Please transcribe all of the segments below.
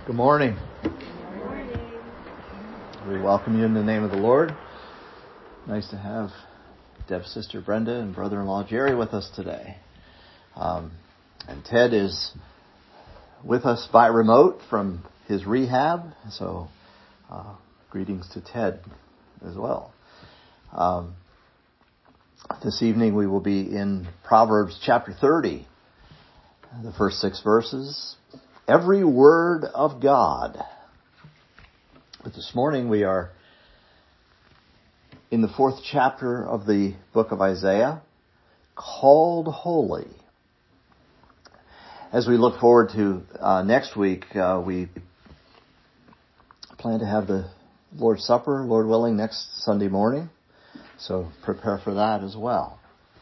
Good morning. Good morning. We welcome you in the name of the Lord. Nice to have Deb's sister Brenda and brother-in-law Jerry with us today. And Ted is with us by remote from his rehab, so greetings to Ted as well. This evening we will be in Proverbs chapter 30, the first 6 verses. Every word of God. But this morning we are in the 4th chapter of the book of Isaiah, called holy. As we look forward to next week, we plan to have the Lord's Supper, Lord willing, next Sunday morning. So prepare for that as well.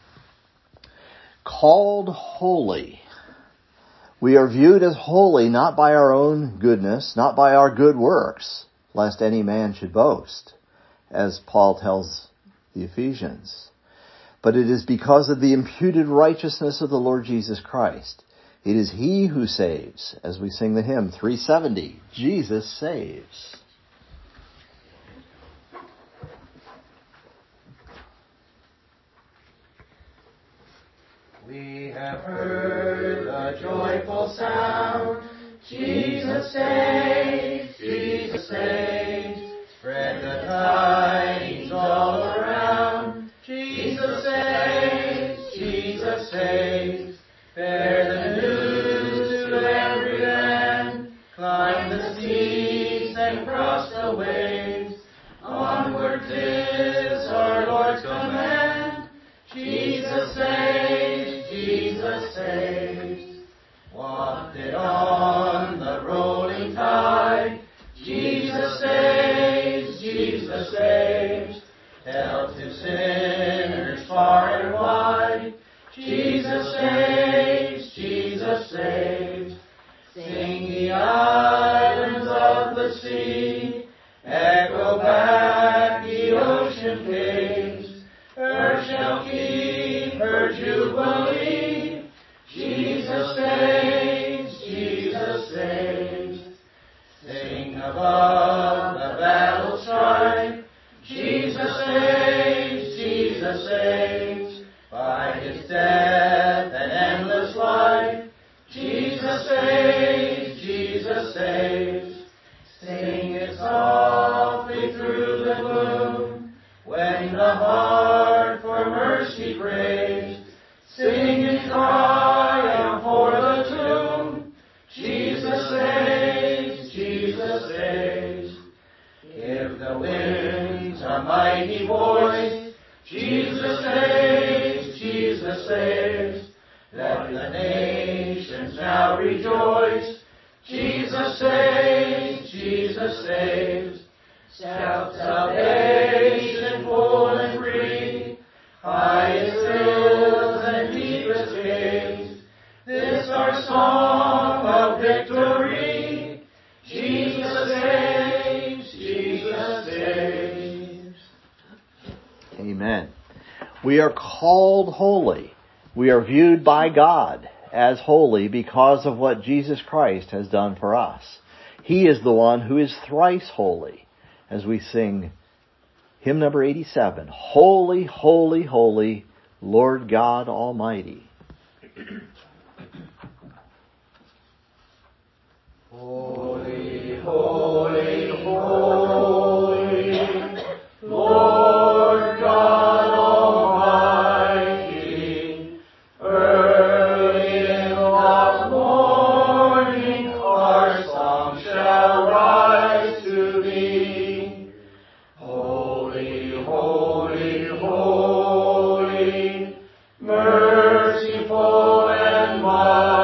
Called holy. We are viewed as holy not by our own goodness, not by our good works, lest any man should boast, as Paul tells the Ephesians. But it is because of the imputed righteousness of the Lord Jesus Christ. It is He who saves, as we sing the hymn 370, Jesus saves. We have heard the joyful sound, Jesus saves, Jesus saves. Spread the tidings all around, Jesus saves, Jesus saves. Bear the news to every land, climb the seas and cross the waves. Onward 'tis our Lord's command, Jesus saves, Jesus saves. Wafted on the rolling tide, Jesus saves, Jesus saves. Tell to sinners far and wide, Jesus saves, Jesus saves. Sing ye islands of the sea, echo back ye ocean caves. Earth shall keep her jubilee, Jesus saves, Jesus saves. Sing above the battle strife, Jesus saves, Jesus saves. By His death and endless life, Jesus saves, Jesus saves. Sing it softly through the gloom, when the heart for mercy craves. Sing in triumph o'er the tomb, Jesus saves, Jesus saves. Give the winds a mighty voice, Jesus saves, Jesus saves. Let the nations now rejoice, Jesus saves, Jesus saves. Shout salvation full and free, highest hills and deepest caves. This our song of victory, Jesus saves, Jesus saves. Amen. We are called holy. We are viewed by God as holy because of what Jesus Christ has done for us. He is the one who is thrice holy, as we sing hymn number 87, Holy, Holy, Holy, Lord God Almighty. Holy, holy, holy, Lord God Almighty. Early in the morning our song shall rise to Thee. Holy, holy, holy, merciful and mighty.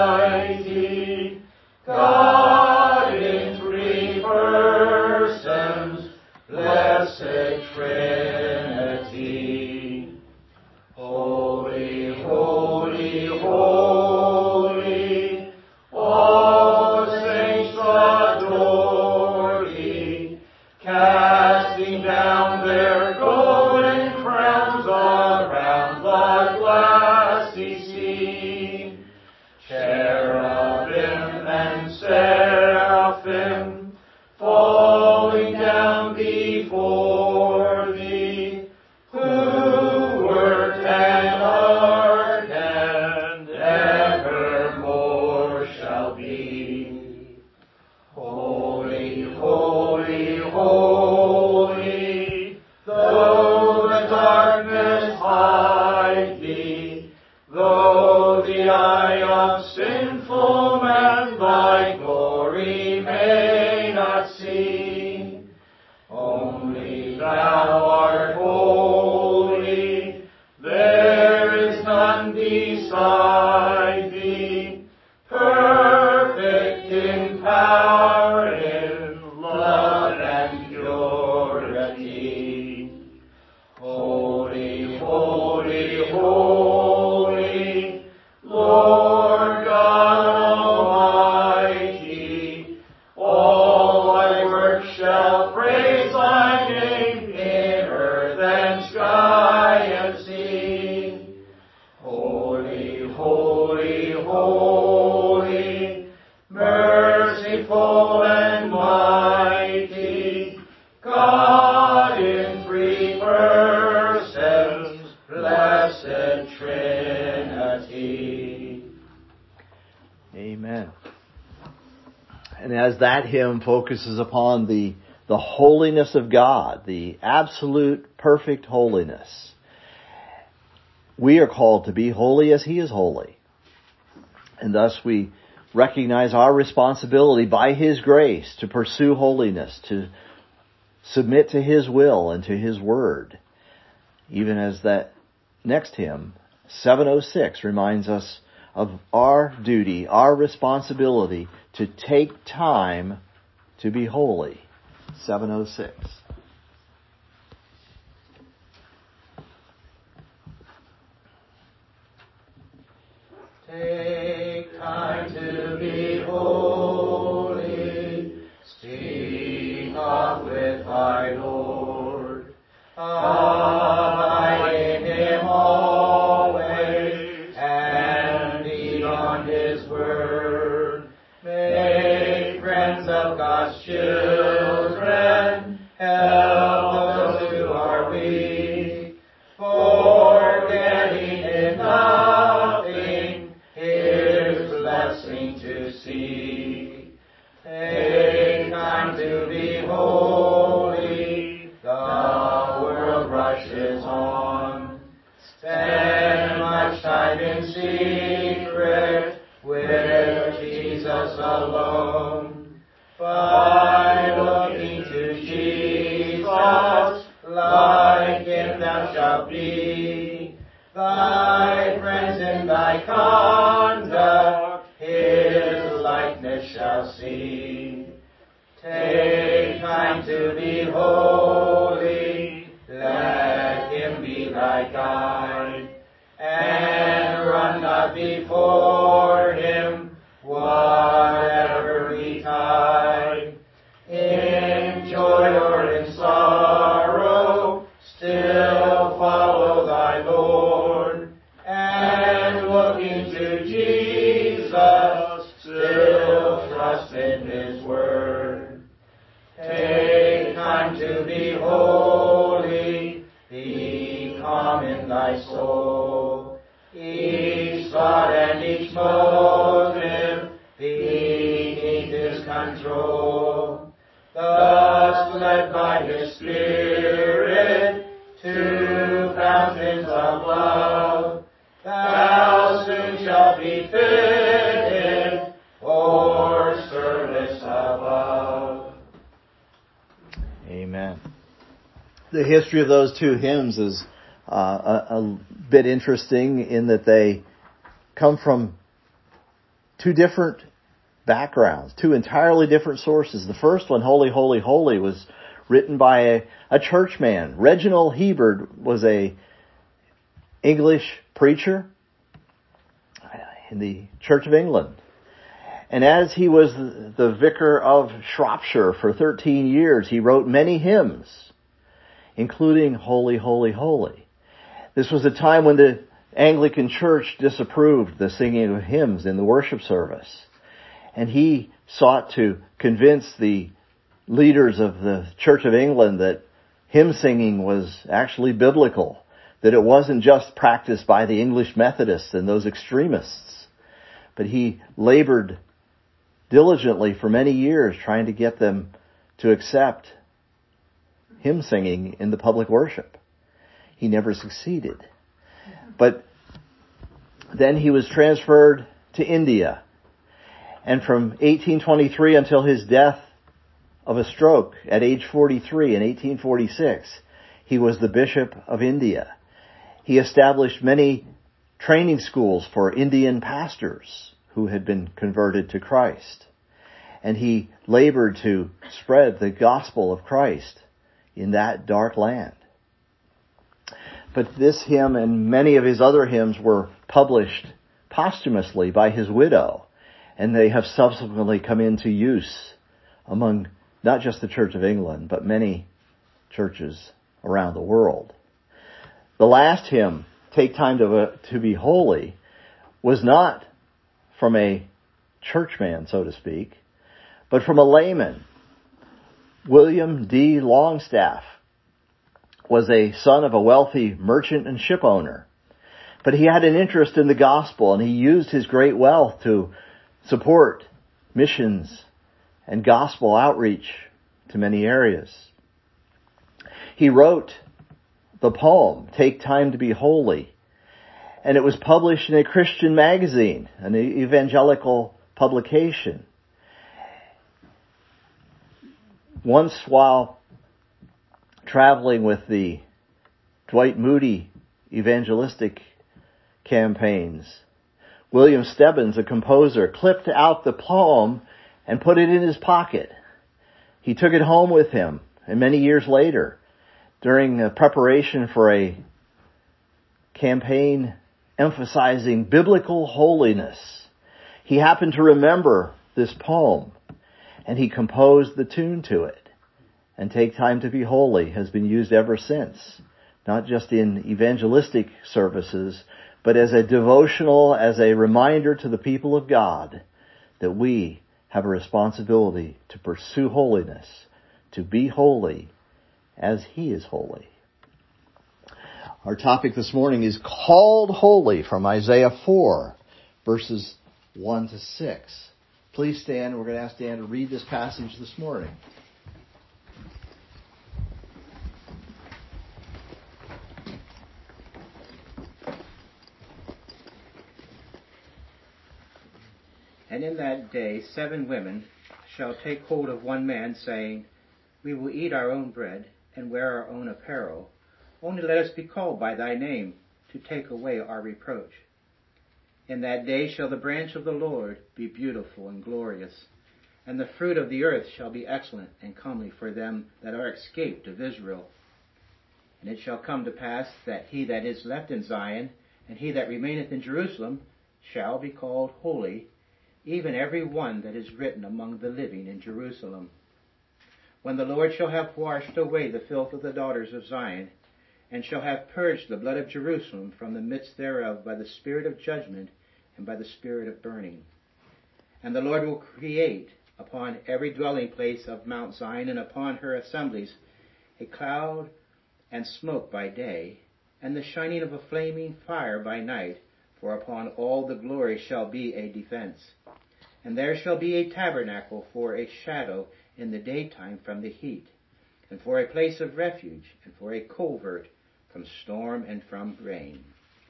thee. Holy, holy, holy, though the darkness hide thee, though the eye of sinful man thy glory may not see, only thou art holy, there is none beside thee, perfect in power, in love and purity. Holy, holy, holy, Lord God Almighty, all thy works shall praise thy name in earth and sky and sea. Holy, holy, holy, merciful and mighty, God in three persons, blessed Trinity. Amen. And as that hymn focuses upon the holiness of God, the absolute perfect holiness, we are called to be holy as He is holy. And thus we recognize our responsibility by His grace to pursue holiness, to submit to His will and to His word. Even as that next hymn, 706, reminds us of our duty, our responsibility to take time to be holy. 706. Take time to be holy, speak up with thy Lord, abide in Him always, and be on His word. Make friends of God's children, help those who are weak, forgetting in nothing His blessing to seek. Take time to be holy, the world rushes on. Spend much time in secret with Jesus alone. By looking to Jesus, like Him thou shalt be. Thy friends in thy conduct His likeness shall see. Take time to be holy, let Him be thy guide, and run not before Him, whatever betide. In joy or in sorrow, still follow thy Lord, and looking to Jesus, still trust in His word. Take time to be holy, be calm in thy soul. Each thought and each motive beneath His control. Thus led by His Spirit to fountains of love, thou soon shalt be fitted for service above. Amen. The history of those two hymns is a bit interesting in that they come from two different backgrounds, two entirely different sources. The first one, Holy, Holy, Holy, was written by a churchman. Reginald Hebard was a English preacher in the Church of England. And as he was the vicar of Shropshire for 13 years, he wrote many hymns, including Holy, Holy, Holy. This was a time when the Anglican Church disapproved the singing of hymns in the worship service. And he sought to convince the leaders of the Church of England that hymn singing was actually biblical, that it wasn't just practiced by the English Methodists and those extremists. But he labored diligently for many years trying to get them to accept hymn singing in the public worship. He never succeeded. But then he was transferred to India. And from 1823 until his death of a stroke at age 43 in 1846, he was the Bishop of India. He established many training schools for Indian pastors who had been converted to Christ. And he labored to spread the gospel of Christ in that dark land. But this hymn and many of his other hymns were published posthumously by his widow, and they have subsequently come into use among not just the Church of England, but many churches around the world. The last hymn, Take Time to Be Holy, was not from a churchman, so to speak, but from a layman. William D. Longstaff was a son of a wealthy merchant and ship owner, but he had an interest in the gospel, and he used his great wealth to support missions and gospel outreach to many areas. He wrote the poem, Take Time to Be Holy, and it was published in a Christian magazine, an evangelical publication. Once while traveling with the Dwight Moody evangelistic campaigns, William Stebbins, a composer, clipped out the poem and put it in his pocket. He took it home with him, and many years later, during preparation for a campaign emphasizing biblical holiness, he happened to remember this poem, and he composed the tune to it. And Take Time to Be Holy has been used ever since, not just in evangelistic services, but as a devotional, as a reminder to the people of God that we have a responsibility to pursue holiness, to be holy as He is holy. Our topic this morning is Called Holy from Isaiah 4, verses 1 to 6. Please stand. We're going to ask Dan to read this passage this morning. And in that day 7 women shall take hold of one man, saying, We will eat our own bread, and wear our own apparel. Only let us be called by thy name, to take away our reproach. In that day shall the branch of the Lord be beautiful and glorious, and the fruit of the earth shall be excellent and comely for them that are escaped of Israel. And it shall come to pass that he that is left in Zion, and he that remaineth in Jerusalem, shall be called holy, even every one that is written among the living in Jerusalem. When the Lord shall have washed away the filth of the daughters of Zion, and shall have purged the blood of Jerusalem from the midst thereof by the spirit of judgment and by the spirit of burning. And the Lord will create upon every dwelling place of Mount Zion and upon her assemblies a cloud and smoke by day, and the shining of a flaming fire by night, for upon all the glory shall be a defense. And there shall be a tabernacle for a shadow in the daytime from the heat, and for a place of refuge, and for a covert from storm and from rain.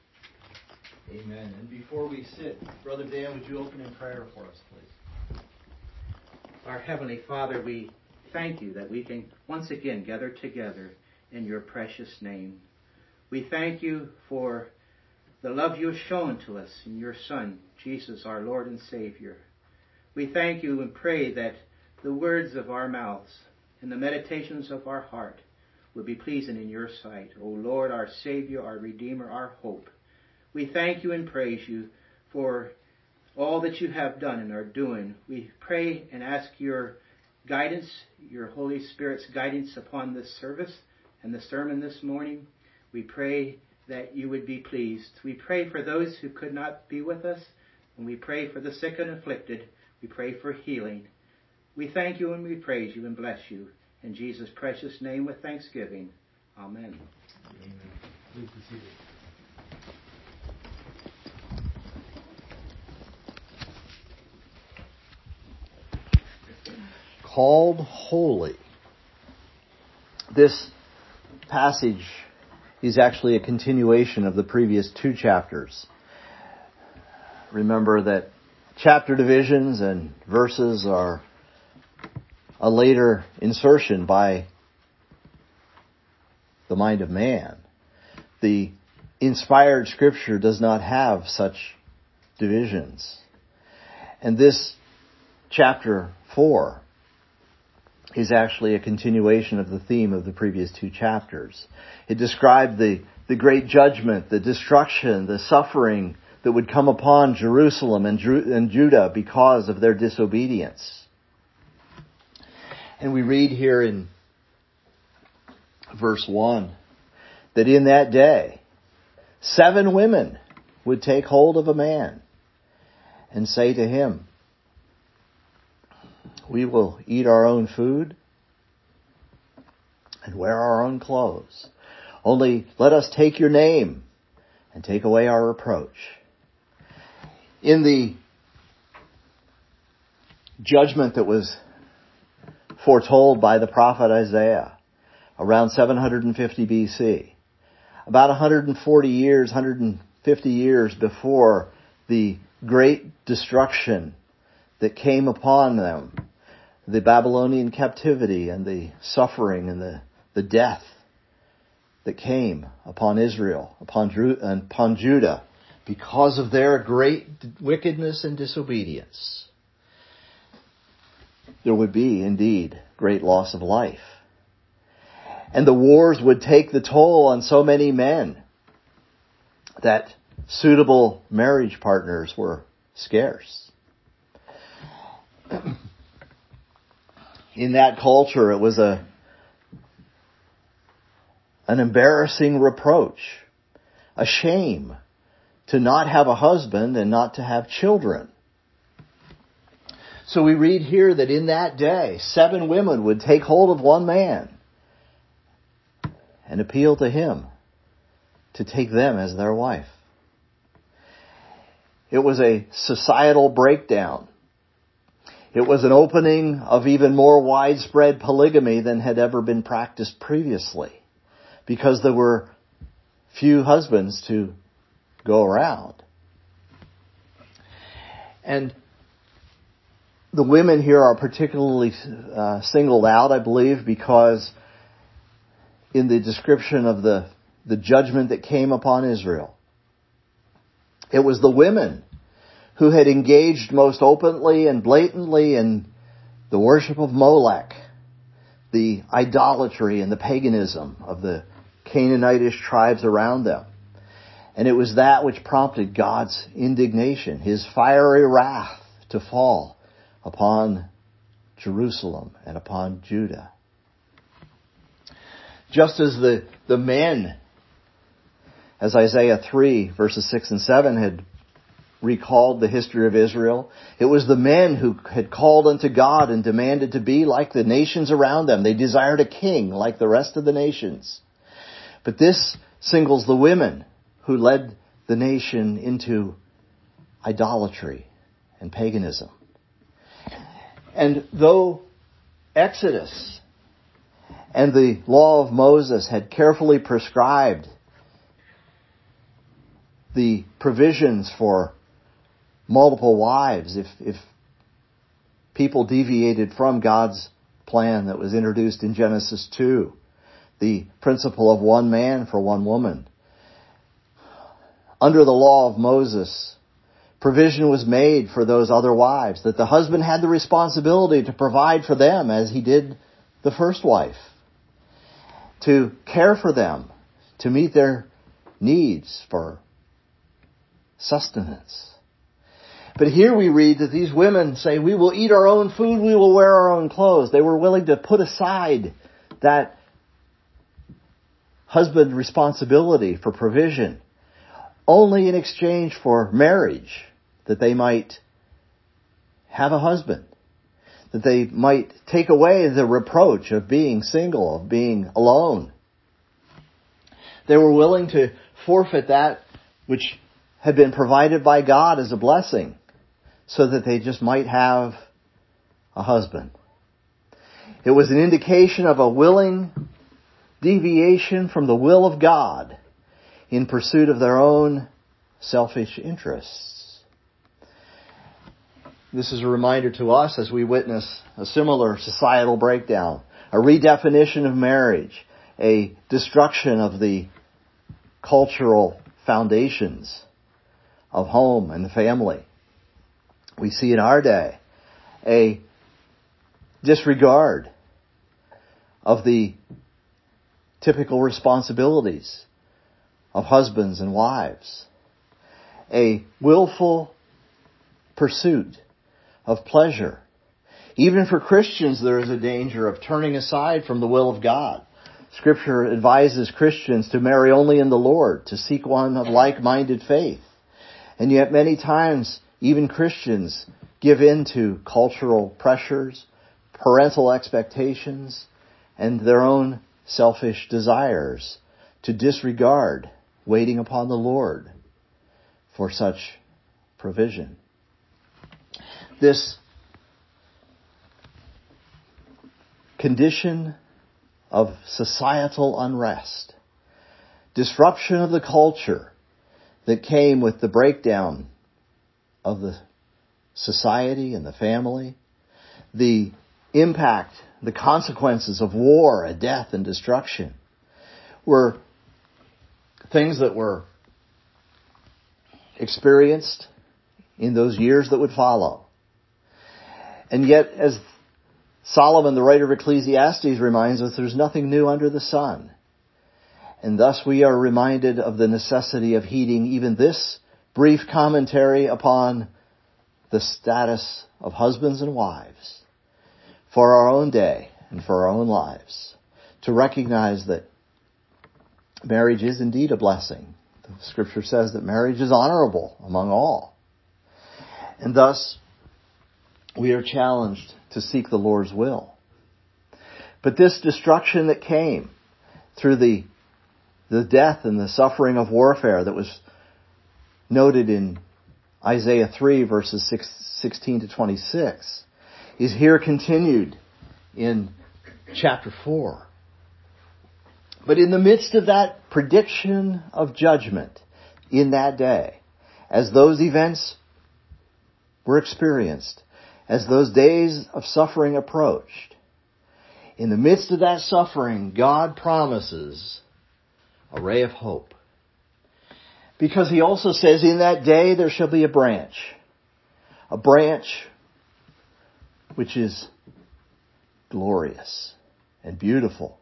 Amen. And before we sit, Brother Dan, would you open in prayer for us, please? Our Heavenly Father, we thank you that we can once again gather together in your precious name. We thank you for the love you have shown to us in your Son, Jesus, our Lord and Savior. We thank you and pray that the words of our mouths and the meditations of our heart will be pleasing in your sight, O Lord, our Savior, our Redeemer, our hope. We thank you and praise you for all that you have done and are doing. We pray and ask your guidance, your Holy Spirit's guidance upon this service and the sermon this morning. We pray that you would be pleased. We pray for those who could not be with us, and we pray for the sick and afflicted. We pray for healing. We thank you and we praise you and bless you. In Jesus' precious name with thanksgiving. Amen. Amen. Please be seated. called holy. This passage is actually a continuation of the previous 2 chapters. Remember that chapter divisions and verses are a later insertion by the mind of man. The inspired Scripture does not have such divisions. And this chapter 4 is actually a continuation of the theme of the previous 2 chapters. It described the great judgment, the destruction, the suffering that would come upon Jerusalem and Judah because of their disobedience. And we read here in verse 1 that in that day 7 women would take hold of a man and say to him, "We will eat our own food and wear our own clothes. Only let us take your name and take away our reproach." In the judgment that was foretold by the prophet Isaiah around 750 BC, about 150 years before the great destruction that came upon them, the Babylonian captivity and the suffering and the death that came upon Israel, upon Judah, because of their great wickedness and disobedience. There would be, indeed, great loss of life. And the wars would take the toll on so many men that suitable marriage partners were scarce. In that culture, it was an embarrassing reproach, a shame to not have a husband and not to have children. So we read here that in that day, 7 women would take hold of one man and appeal to him to take them as their wife. It was a societal breakdown. It was an opening of even more widespread polygamy than had ever been practiced previously, because there were few husbands to go around. And the women here are particularly singled out, I believe, because in the description of the judgment that came upon Israel, it was the women who had engaged most openly and blatantly in the worship of Molech, the idolatry and the paganism of the Canaanitish tribes around them. And it was that which prompted God's indignation, His fiery wrath to fall upon Jerusalem and upon Judah. Just as the men, as Isaiah 3 verses 6 and 7 had recalled the history of Israel, it was the men who had called unto God and demanded to be like the nations around them. They desired a king like the rest of the nations. But this singles the women who led the nation into idolatry and paganism. And though Exodus and the law of Moses had carefully prescribed the provisions for multiple wives if people deviated from God's plan that was introduced in Genesis 2, the principle of one man for one woman. Under the law of Moses, provision was made for those other wives, that the husband had the responsibility to provide for them as he did the first wife, to care for them, to meet their needs for sustenance. But here we read that these women say, "We will eat our own food, we will wear our own clothes." They were willing to put aside that husband responsibility for provision, only in exchange for marriage, that they might have a husband, that they might take away the reproach of being single, of being alone. They were willing to forfeit that which had been provided by God as a blessing, so that they just might have a husband. It was an indication of a willing deviation from the will of God in pursuit of their own selfish interests. This is a reminder to us as we witness a similar societal breakdown, a redefinition of marriage, a destruction of the cultural foundations of home and the family. We see in our day a disregard of the typical responsibilities of husbands and wives, a willful pursuit of pleasure. Even for Christians, there is a danger of turning aside from the will of God. Scripture advises Christians to marry only in the Lord, to seek one of like-minded faith. And yet many times, even Christians give in to cultural pressures, parental expectations, and their own selfish desires to disregard waiting upon the Lord for such provision. This condition of societal unrest, disruption of the culture that came with the breakdown of the society and the family, the impact, the consequences of war and death and destruction were things that were experienced in those years that would follow. And yet, as Solomon, the writer of Ecclesiastes, reminds us, there's nothing new under the sun. And thus we are reminded of the necessity of heeding even this brief commentary upon the status of husbands and wives for our own day and for our own lives, to recognize that marriage is indeed a blessing. The Scripture says that marriage is honorable among all. And thus, we are challenged to seek the Lord's will. But this destruction that came through the death and the suffering of warfare that was noted in Isaiah 3 verses 16 to 26 is here continued in chapter 4. But in the midst of that prediction of judgment in that day, as those events were experienced, as those days of suffering approached, in the midst of that suffering, God promises a ray of hope. Because He also says, in that day there shall be a branch which is glorious and beautiful.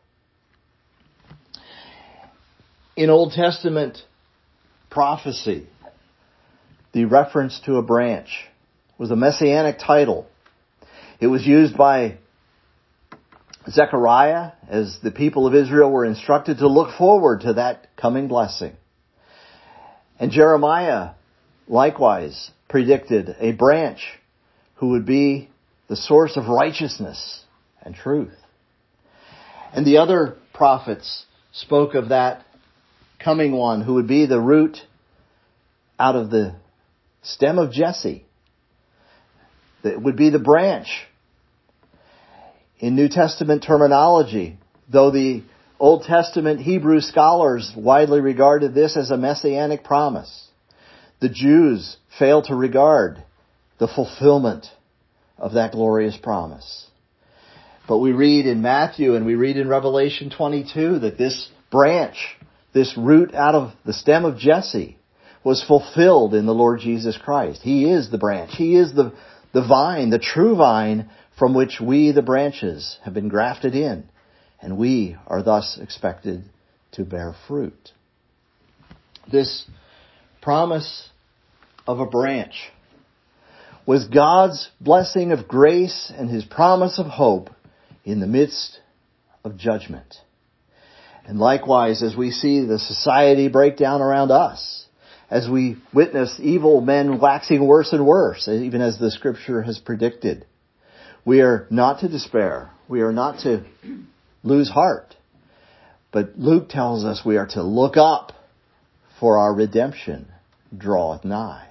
In Old Testament prophecy, the reference to a branch was a messianic title. It was used by Zechariah as the people of Israel were instructed to look forward to that coming blessing. And Jeremiah likewise predicted a branch who would be the source of righteousness and truth. And the other prophets spoke of that coming one who would be the root out of the stem of Jesse. That would be the branch. In New Testament terminology, though the Old Testament Hebrew scholars widely regarded this as a messianic promise, the Jews failed to regard the fulfillment of that glorious promise. But we read in Matthew and we read in Revelation 22 that this branch, this root out of the stem of Jesse, was fulfilled in the Lord Jesus Christ. He is the branch. He is the vine, the true vine, from which we, the branches, have been grafted in, and we are thus expected to bear fruit. This promise of a branch was God's blessing of grace and His promise of hope in the midst of judgment. And likewise, as we see the society break down around us, as we witness evil men waxing worse and worse, even as the Scripture has predicted, we are not to despair. We are not to lose heart. But Luke tells us we are to look up, for our redemption draweth nigh.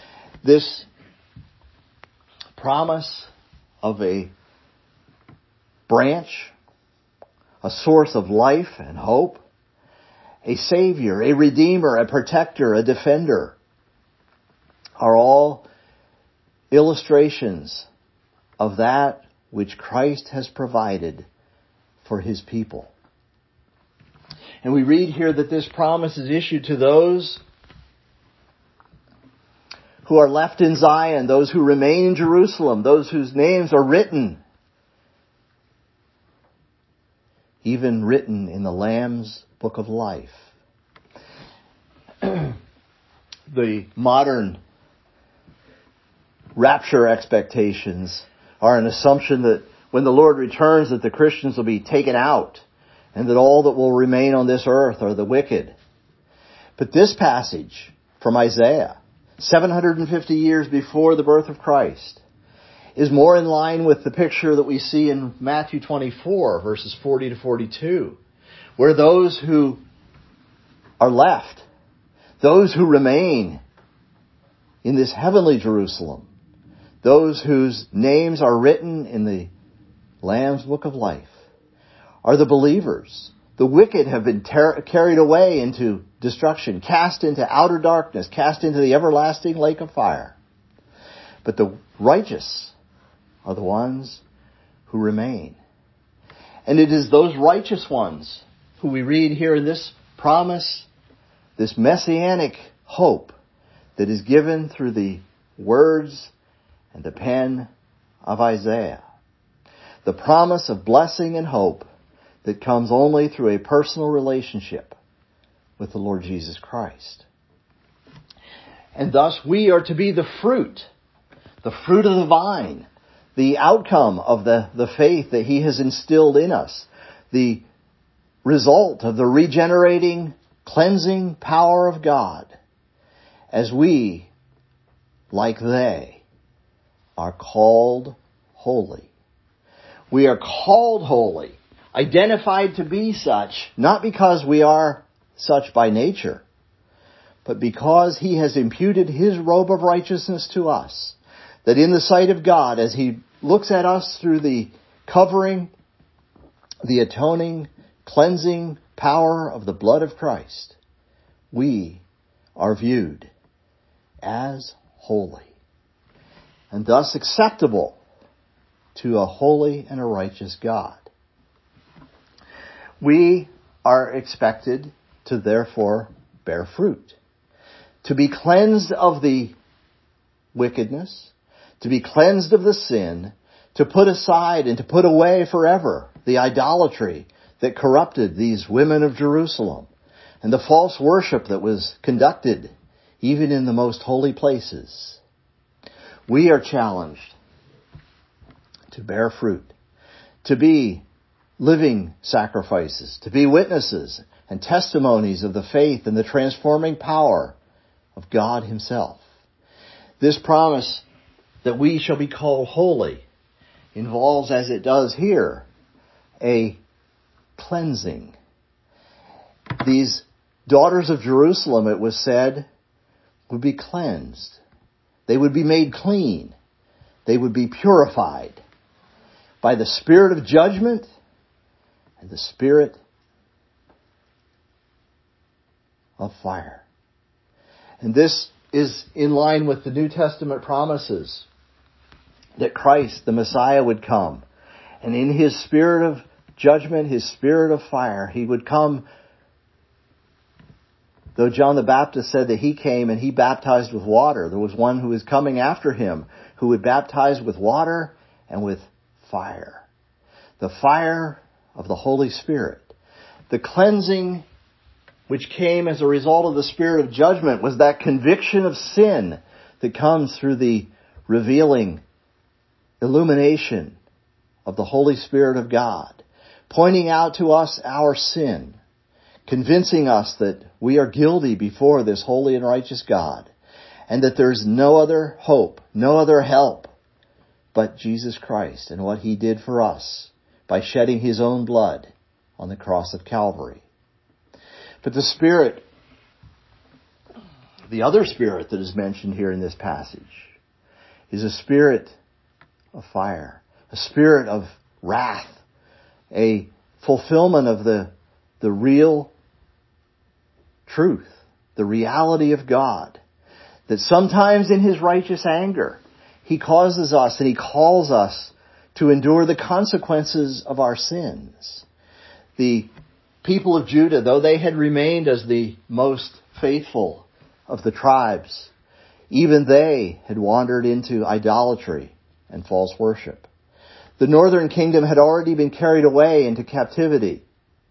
This promise of a branch, a source of life and hope, a Savior, a Redeemer, a Protector, a Defender, are all illustrations of that which Christ has provided for His people. And we read here that this promise is issued to those who are left in Zion, those who remain in Jerusalem, those whose names are written, even written in the Lamb's Book of Life. The modern rapture expectations are an assumption that when the Lord returns that the Christians will be taken out and that all that will remain on this earth are the wicked. But this passage from Isaiah, 750 years before the birth of Christ, is more in line with the picture that we see in Matthew 24, verses 40 to 42, where those who are left, those who remain in this heavenly Jerusalem, those whose names are written in the Lamb's Book of Life, are the believers. The wicked have been carried away into destruction, cast into outer darkness, cast into the everlasting lake of fire. But the righteous are the ones who remain. And it is those righteous ones who we read here in this promise, this messianic hope that is given through the words and the pen of Isaiah. The promise of blessing and hope that comes only through a personal relationship with the Lord Jesus Christ. And thus we are to be the fruit of the vine, the outcome of the faith that He has instilled in us, the result of the regenerating, cleansing power of God, as we, like they, are called holy. We are called holy, identified to be such, not because we are such by nature, but because He has imputed His robe of righteousness to us, that in the sight of God, as He looks at us through the covering, the atoning, cleansing power of the blood of Christ, we are viewed as holy, and thus acceptable to a holy and a righteous God. We are expected to therefore bear fruit, to be cleansed of the wickedness, to be cleansed of the sin, to put aside and to put away forever the idolatry that corrupted these women of Jerusalem and the false worship that was conducted even in the most holy places. We are challenged to bear fruit, to be living sacrifices, to be witnesses and testimonies of the faith and the transforming power of God Himself. This promise that we shall be called holy involves, as it does here, a cleansing. These daughters of Jerusalem, it was said, would be cleansed. They would be made clean. They would be purified by the Spirit of judgment and the Spirit of fire. And this is in line with the New Testament promises that Christ, the Messiah, would come. And in His Spirit of judgment, His Spirit of fire, He would come. Though John the Baptist said that he came and he baptized with water, there was one who was coming after him who would baptize with water and with fire. The fire of the Holy Spirit. The cleansing which came as a result of the Spirit of judgment was that conviction of sin that comes through the revealing illumination of the Holy Spirit of God, pointing out to us our sin, convincing us that we are guilty before this holy and righteous God, and that there's no other hope, no other help but Jesus Christ and what He did for us by shedding His own blood on the cross of Calvary. But the Spirit, the other Spirit that is mentioned here in this passage, is a spirit of fire, a spirit of wrath, a fulfillment of the real truth, the reality of God. That sometimes in His righteous anger, He causes us and He calls us to endure the consequences of our sins. The people of Judah, though they had remained as the most faithful of the tribes, even they had wandered into idolatry and false worship. The northern kingdom had already been carried away into captivity.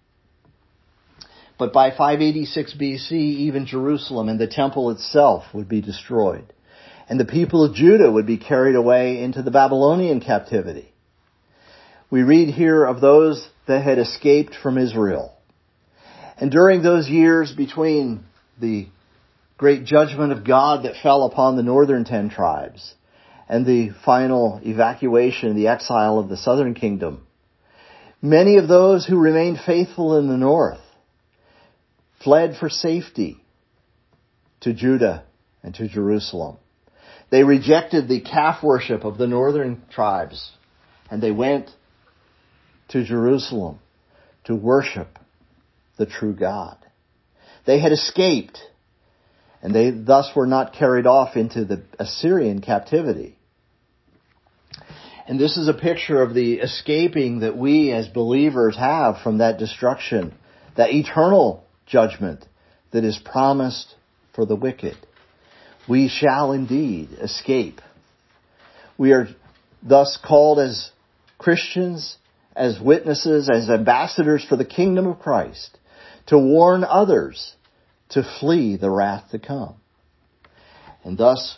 But by 586 BC, even Jerusalem and the temple itself would be destroyed. And the people of Judah would be carried away into the Babylonian captivity. We read here of those that had escaped from Israel. And during those years between the great judgment of God that fell upon the northern 10 tribes and the final evacuation, the exile of the southern kingdom, many of those who remained faithful in the north fled for safety to Judah and to Jerusalem. They rejected the calf worship of the northern tribes, and they went to Jerusalem to worship the true God. They had escaped, and they thus were not carried off into the Assyrian captivity. And this is a picture of the escaping that we as believers have from that destruction, that eternal judgment that is promised for the wicked. We shall indeed escape. We are thus called as Christians, as witnesses, as ambassadors for the kingdom of Christ, to warn others to flee the wrath to come. And thus,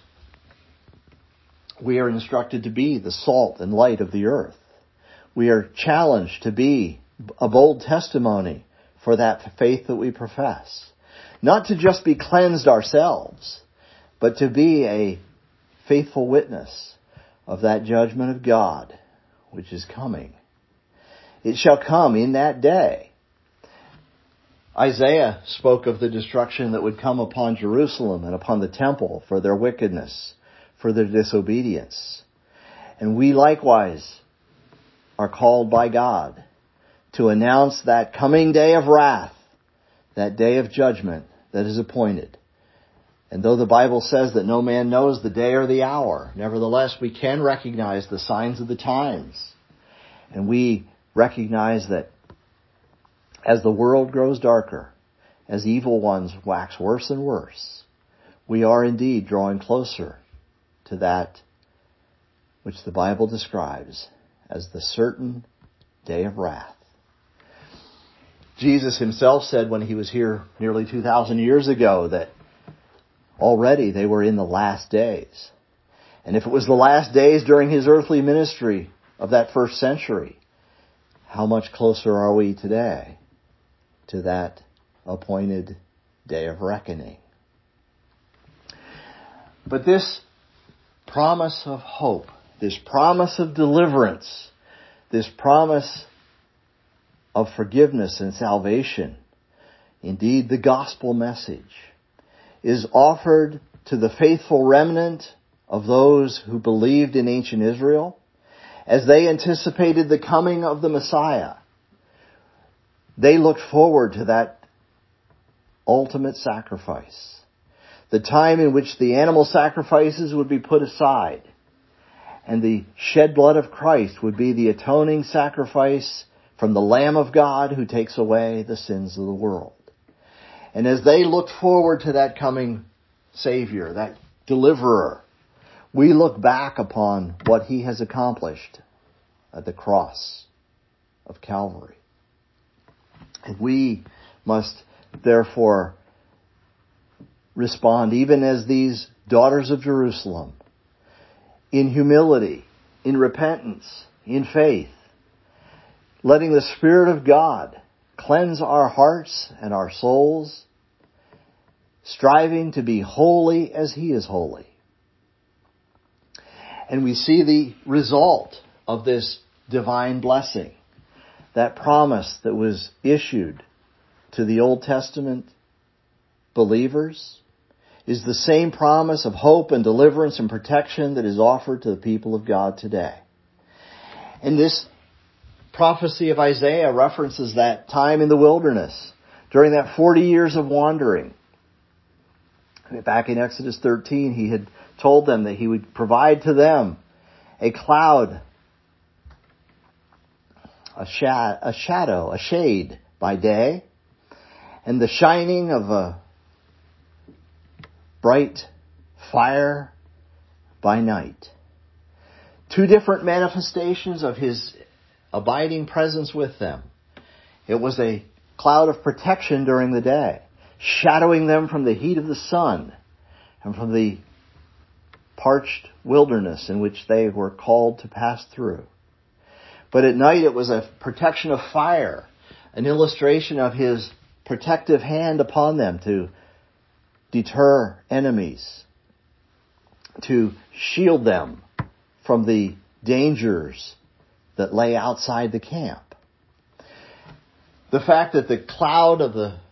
we are instructed to be the salt and light of the earth. We are challenged to be a bold testimony for that faith that we profess. Not to just be cleansed ourselves, but to be a faithful witness of that judgment of God which is coming. It shall come in that day. Isaiah spoke of the destruction that would come upon Jerusalem and upon the temple for their wickedness, for their disobedience. And we likewise are called by God to announce that coming day of wrath, that day of judgment that is appointed. And though the Bible says that no man knows the day or the hour, nevertheless we can recognize the signs of the times. And we recognize that as the world grows darker, as evil ones wax worse and worse, we are indeed drawing closer to that which the Bible describes as the certain day of wrath. Jesus himself said when he was here nearly 2,000 years ago that already they were in the last days. And if it was the last days during his earthly ministry of that first century, how much closer are we today to that appointed day of reckoning? But this promise of hope, this promise of deliverance, this promise of forgiveness and salvation, indeed the gospel message, is offered to the faithful remnant of those who believed in ancient Israel as they anticipated the coming of the Messiah. They looked forward to that ultimate sacrifice, the time in which the animal sacrifices would be put aside and the shed blood of Christ would be the atoning sacrifice from the Lamb of God who takes away the sins of the world. And as they looked forward to that coming Savior, that deliverer, we look back upon what he has accomplished at the cross of Calvary. And we must therefore respond, even as these daughters of Jerusalem, in humility, in repentance, in faith, letting the Spirit of God cleanse our hearts and our souls, striving to be holy as He is holy. And we see the result of this divine blessing, that promise that was issued to the Old Testament believers is the same promise of hope and deliverance and protection that is offered to the people of God today. And this prophecy of Isaiah references that time in the wilderness, during that 40 years of wandering. Back in Exodus 13, he had told them that he would provide to them a cloud, a shadow, a shade by day, and the shining of a bright fire by night. Two different manifestations of his abiding presence with them. It was a cloud of protection during the day, shadowing them from the heat of the sun and from the parched wilderness in which they were called to pass through. But at night it was a protection of fire, an illustration of his protective hand upon them to deter enemies, to shield them from the dangers that lay outside the camp. The fact that the cloud of the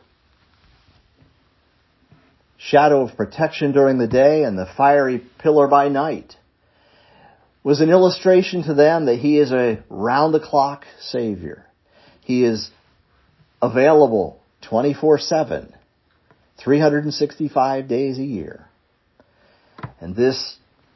shadow of protection during the day and the fiery pillar by night was an illustration to them that he is a round-the-clock Savior. He is available 24/7, 365 days a year. And this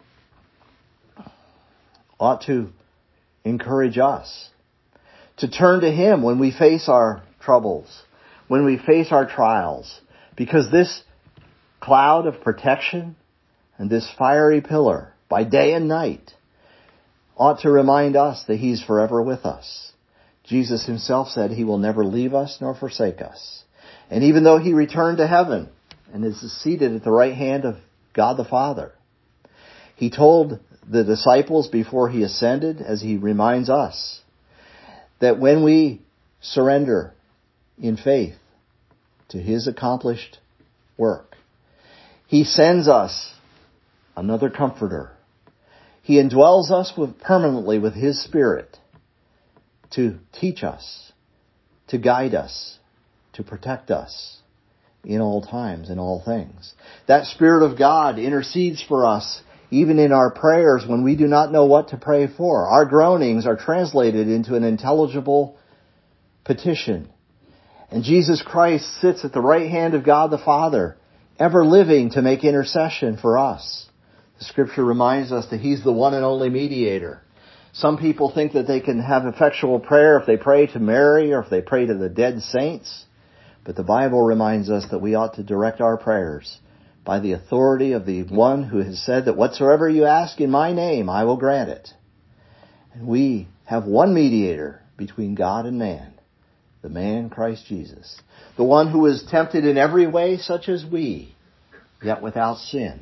ought to encourage us to turn to him when we face our troubles, when we face our trials, because this cloud of protection and this fiery pillar by day and night ought to remind us that he's forever with us. Jesus himself said he will never leave us nor forsake us. And even though he returned to heaven and is seated at the right hand of God the Father, he told the disciples before he ascended, as he reminds us, that when we surrender in faith to his accomplished work, he sends us another comforter. He indwells us permanently with his Spirit to teach us, to guide us, to protect us in all times, in all things. That Spirit of God intercedes for us even in our prayers when we do not know what to pray for. Our groanings are translated into an intelligible petition. And Jesus Christ sits at the right hand of God the Father, ever living to make intercession for us. The Scripture reminds us that he's the one and only mediator. Some people think that they can have effectual prayer if they pray to Mary or if they pray to the dead saints. But the Bible reminds us that we ought to direct our prayers by the authority of the one who has said that whatsoever you ask in my name, I will grant it. And we have one mediator between God and man, the man Christ Jesus, the one who is tempted in every way such as we, yet without sin.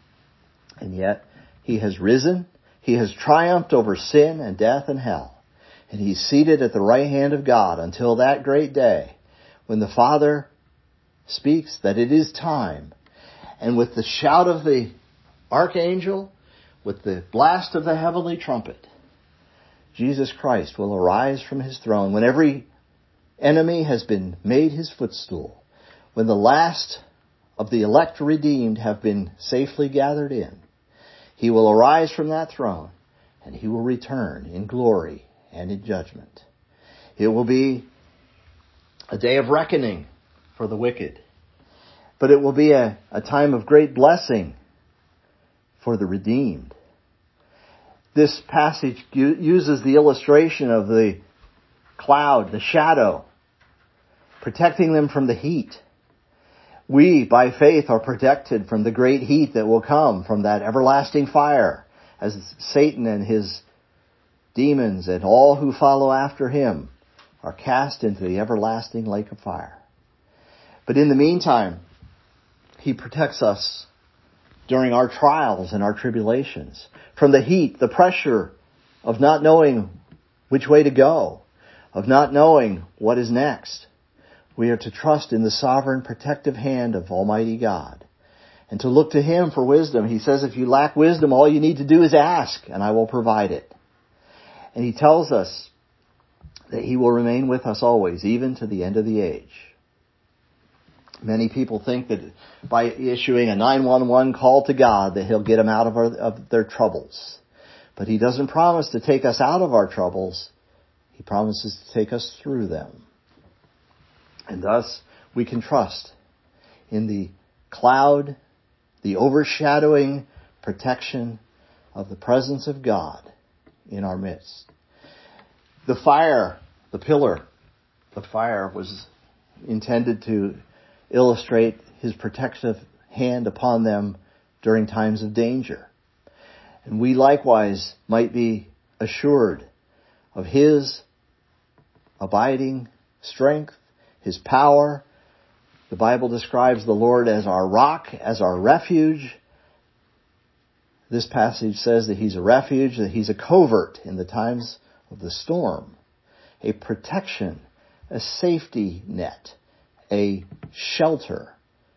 And yet he has risen, he has triumphed over sin and death and hell, and he's seated at the right hand of God until that great day when the Father speaks that it is time. And with the shout of the archangel, with the blast of the heavenly trumpet, Jesus Christ will arise from his throne when every enemy has been made his footstool, when the last of the elect redeemed have been safely gathered in. He will arise from that throne and he will return in glory and in judgment. It will be a day of reckoning for the wicked. But it will be a time of great blessing for the redeemed. This passage uses the illustration of the cloud, the shadow, protecting them from the heat. We, by faith, are protected from the great heat that will come from that everlasting fire as Satan and his demons and all who follow after him are cast into the everlasting lake of fire. But in the meantime, he protects us during our trials and our tribulations from the heat, the pressure of not knowing which way to go, of not knowing what is next. We are to trust in the sovereign protective hand of Almighty God and to look to him for wisdom. He says if you lack wisdom, all you need to do is ask and I will provide it. And he tells us that he will remain with us always, even to the end of the age. Many people think that by issuing a 911 call to God that he'll get them out of their troubles. But he doesn't promise to take us out of our troubles. He promises to take us through them. And thus we can trust in the cloud, the overshadowing protection of the presence of God in our midst. The fire, the pillar of fire, was intended to illustrate His protective hand upon them during times of danger. And we likewise might be assured of His abiding strength, His power. The Bible describes the Lord as our rock, as our refuge. This passage says that He's a refuge, that He's a covert in the times of the storm, a protection, a safety net, a shelter,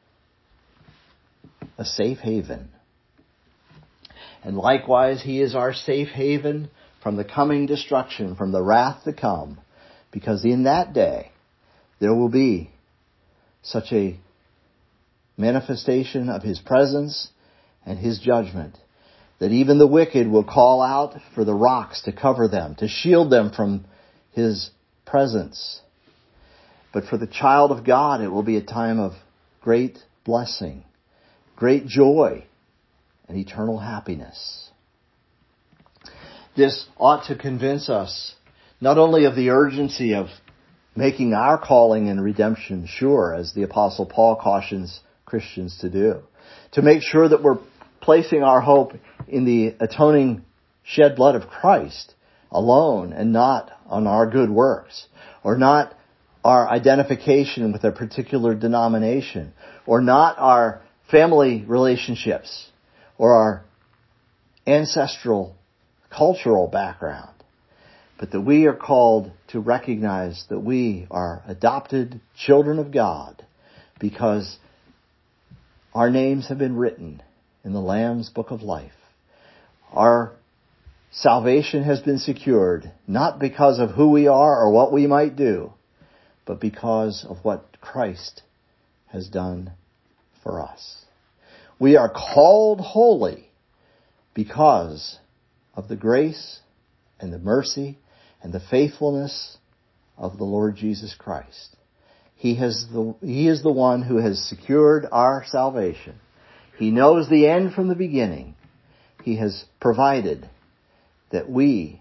a safe haven. And likewise, He is our safe haven from the coming destruction, from the wrath to come, because in that day there will be such a manifestation of His presence and His judgment that even the wicked will call out for the rocks to cover them, to shield them from His presence. But for the child of God, it will be a time of great blessing, great joy, and eternal happiness. This ought to convince us not only of the urgency of making our calling and redemption sure, as the Apostle Paul cautions Christians to do, to make sure that we're placing our hope in the atoning shed blood of Christ alone and not on our good works, or not our identification with a particular denomination, or not our family relationships, or our ancestral cultural background, but that we are called to recognize that we are adopted children of God because our names have been written in the Lamb's Book of Life. Our salvation has been secured not because of who we are or what we might do, but because of what Christ has done for us. We are called holy because of the grace and the mercy and the faithfulness of the Lord Jesus Christ. He is the one who has secured our salvation. He knows the end from the beginning. He has provided that we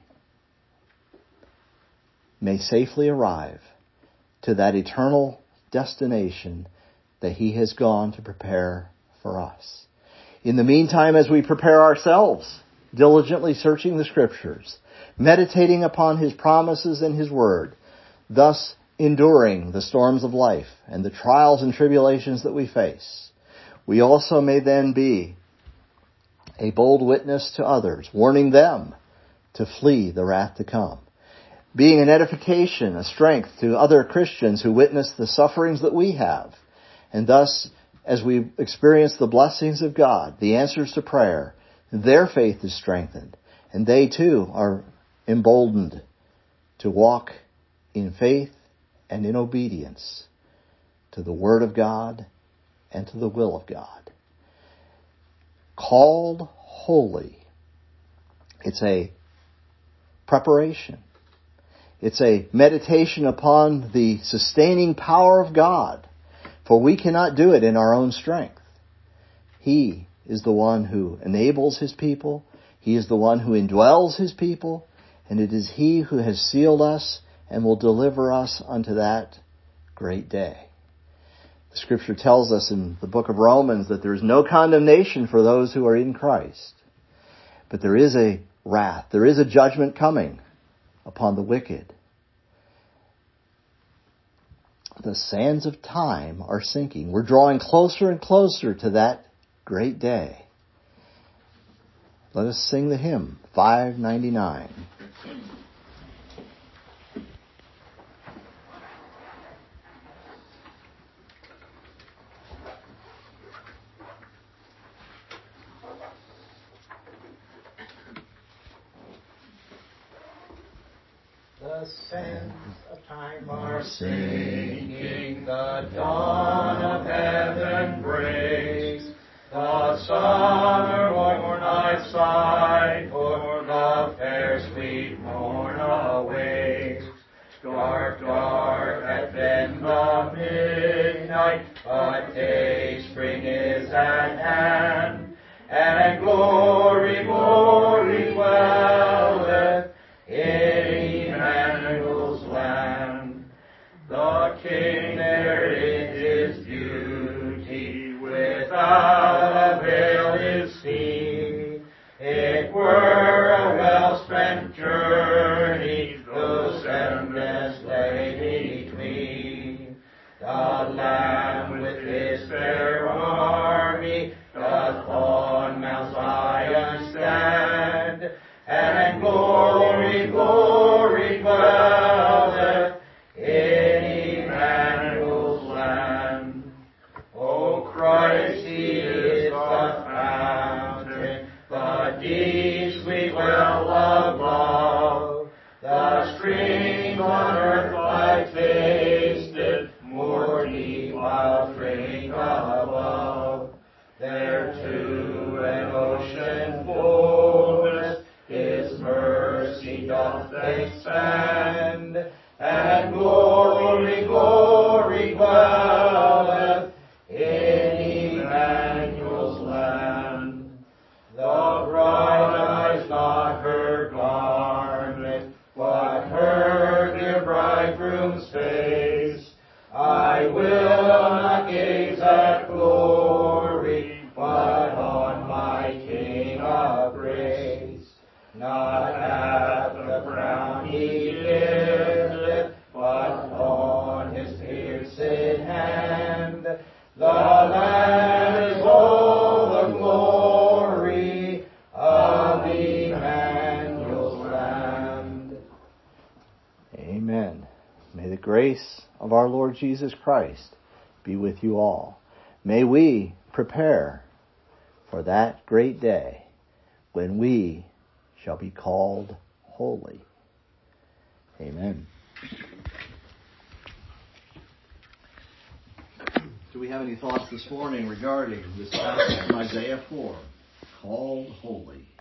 may safely arrive to that eternal destination that He has gone to prepare for us. In the meantime, as we prepare ourselves, diligently searching the Scriptures, meditating upon His promises and His Word, thus enduring the storms of life and the trials and tribulations that we face, we also may then be a bold witness to others, warning them to flee the wrath to come, being an edification, a strength to other Christians who witness the sufferings that we have. And thus, as we experience the blessings of God, the answers to prayer, their faith is strengthened, and they too are emboldened to walk in faith and in obedience to the Word of God and to the will of God. Called holy. It's a preparation. It's a meditation upon the sustaining power of God, for we cannot do it in our own strength. He is the one who enables His people. He is the one who indwells His people. And it is He who has sealed us and will deliver us unto that great day. The Scripture tells us in the book of Romans that there is no condemnation for those who are in Christ. But there is a wrath. There is a judgment coming upon the wicked. The sands of time are sinking. We're drawing closer and closer to that great day. Let us sing the hymn, 599. The sands of time are sinking, the dawn of heaven breaks. The summer morn I sigh, for the fair sweet morn awakes. day, spring is at hand, and glory, glory dwelleth in Emmanuel's land. The King there in his beauty, without a veil is seen. It were a well-spent journey, though endless lay between. The Lamb with his fair army doth on Mount Zion stand, and glory, glory dwelleth in Emmanuel's land. O Christ, he is the fountain, the deep, sweet well of love. The streams on earth I tasted, more deep I'll drink above. There to an ocean fullness his mercy doth expand, and glory, glory dwelleth in Emmanuel's land. The bride eyes not her garment, but her dear bridegroom's face. I will not gaze at glory, but on my King of grace. Not at the crown he giveth, but on his pierced hand. The Lamb is all the glory of Emmanuel's land. Amen. May the grace of our Lord Jesus Christ be with you all. May we prepare for that great day when we shall be called holy. Amen. Do we have any thoughts this morning regarding this passage from Isaiah 4, called holy?